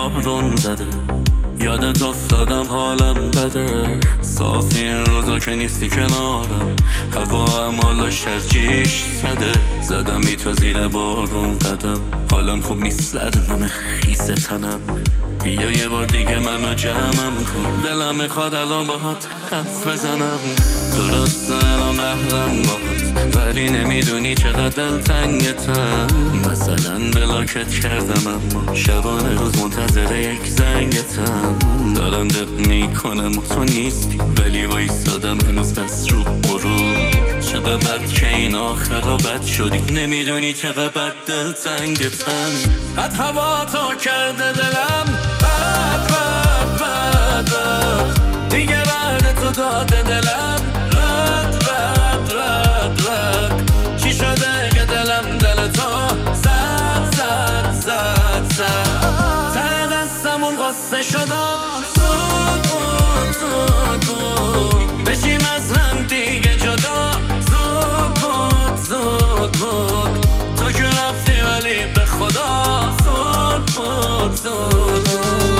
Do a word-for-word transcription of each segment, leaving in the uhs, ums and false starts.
بارون زده، یادت افتادم حالم بده. صاف این روزا که نیستی کنارم، هوا هم حالش از جیش زده. زدم بی تو زیر بارون قدم، حالم خوب نیست لرزم خیس تنم. بیا یه بار دیگه منو جمعم کن، دلم میخواد الان باهات حرف بزنم. درسته الان محرم باهات، ولی نمیدونی چقدر دلتنگتم. مثلا بلاکت کردم اما شبانه روز منتظر یک زنگتم. دارم دق میکنم و تو نیستی، ولی وایستادم هنوز دست رو برو. چقدر بد که این آخرا بد شدی، نمیدونی چقدر بد دلتنگتم. بد هوا تو کرده دلم، بد بد بد بد دیگه بعد تو داده دلم. رد رد رد رد چی شده که دلم دل تو زد زد زد زد. ته دستمون قصه شدم، زود بود زود بود بشیم از هم دیگه جدا. زود بود زود بود تو که رفتی ولی به خدا زود بود زود بود.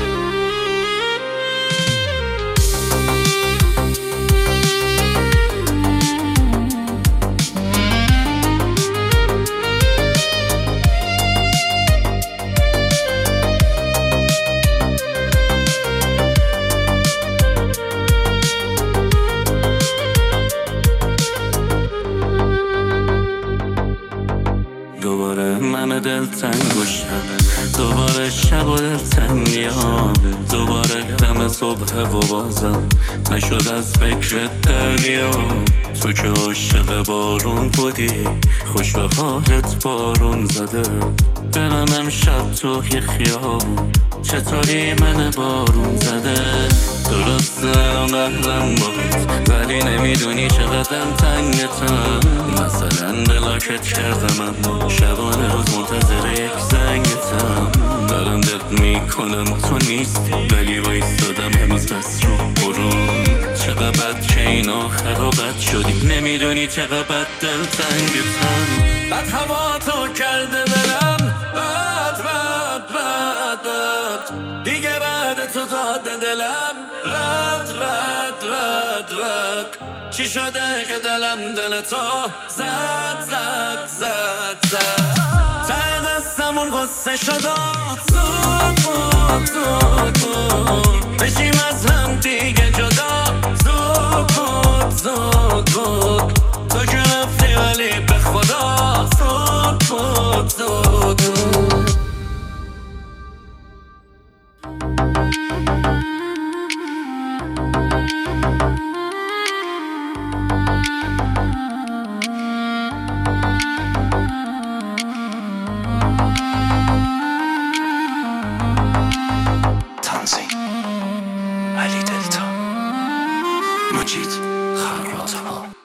دوباره من دلتنگ و شب، دوباره شب و دلتنگ میاد. دوباره دم صبح و بازم نشد از فکر دریا. تو که عاشق بارون بودی، خوش به حالت بارون زده. دلم امشب تو یه خیابون، چطوری من بارون زده. درسته قهرم بود، ولی نمیدونی چقدر تنگتم. مثلا بلاکت کردم اما شبانه روز منتظر یک زنگتم. دارم دق میکنم و تو نیستی، ولی وایستادم هنوز دست رو برون. چقدر بد که این آخرا بد شدی، نمیدونی چقدر بد دلتنگتم. بد هوا تو کرده دلم، بد بد بد بد دیگه بعد تو داده دلم. رد رد رد رد چی شده که دلم دل تو زد زد زد زد. ته دستمون قصه شدم، زود بود زود بود بشیم از هم دیگه جدا. زود بود زود بود تو که رفتی ولی به خدا زود بود زود بود. علی دلتا، مجید خراتها.